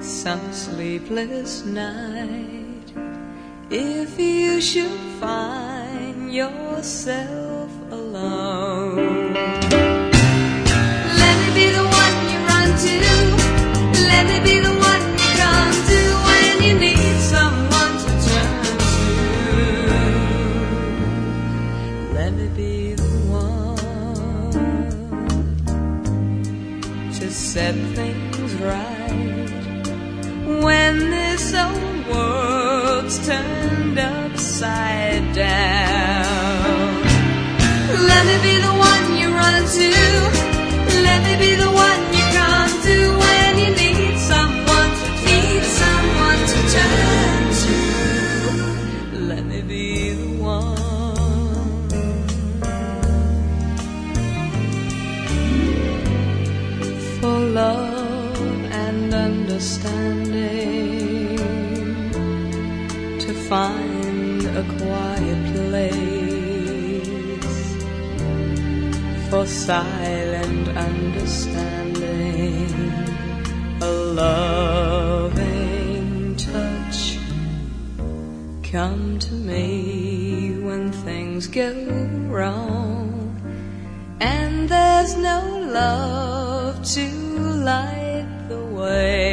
some sleepless night, if you should find yourself alone, let me be the one you run to, let me be the one you come to when you need someone to turn to, let me be the one to set things right when this old world's turned upside down. Let me be the one you run to, let me be the one you come to when you need someone to turn to. Let me be the one for love and understanding, to find a quiet place for silent understanding, a loving touch. Come to me when things go wrong and there's no love to light the way.